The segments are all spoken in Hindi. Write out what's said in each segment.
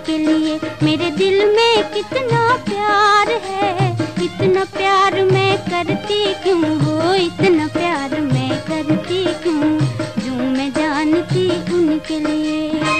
उनके लिए। मेरे दिल में कितना प्यार है, इतना प्यार मैं करती क्यों, वो इतना प्यार मैं करती क्यों, जो मैं जानती उनके लिए।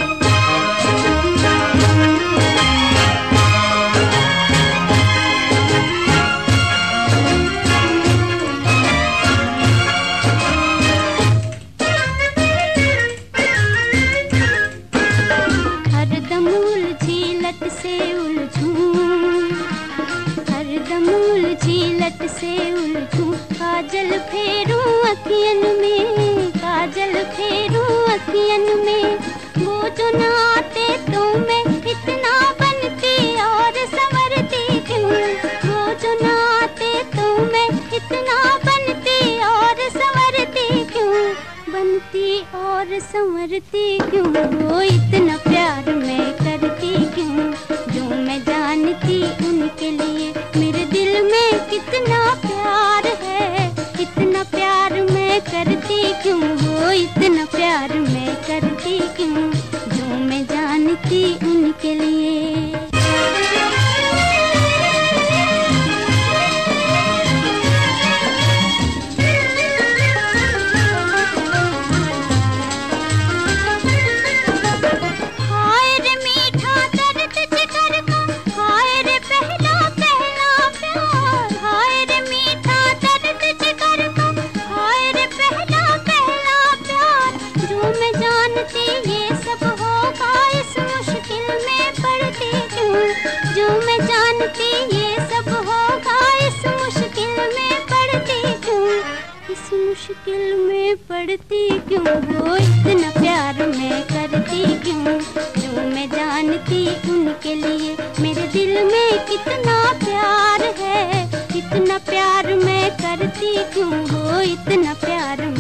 हरदम उलझी लट से उलझूं, हरदम उलझी लट से उलझूं, काजल फेरूं अखियन में, काजल फेरूं अखियन में। वो जो ना आते तो मैं इतना बनती और संवरती क्यों, वो जो ना आते तो मैं इतना बनती और संवरती क्यों, बनती और संवरती क्यों, वो इतना प्यार मैं करती क्यों, जो मैं जानती उनके लिए। मेरे दिल में कितना प्यार है, इतना प्यार मैं करती क्यों, वो इतना प्यार मैं करती क्यों, जो मैं जानती उनके लिए। जो मैं जानती ये सब होगा, इस मुश्किल में पड़ती क्यों, इस मुश्किल में पड़ती क्यों, वो इतना प्यार मैं करती क्यों, जो मैं जानती उनके लिए। मेरे दिल में कितना प्यार है, इतना प्यार मैं करती क्यों, वो इतना प्यार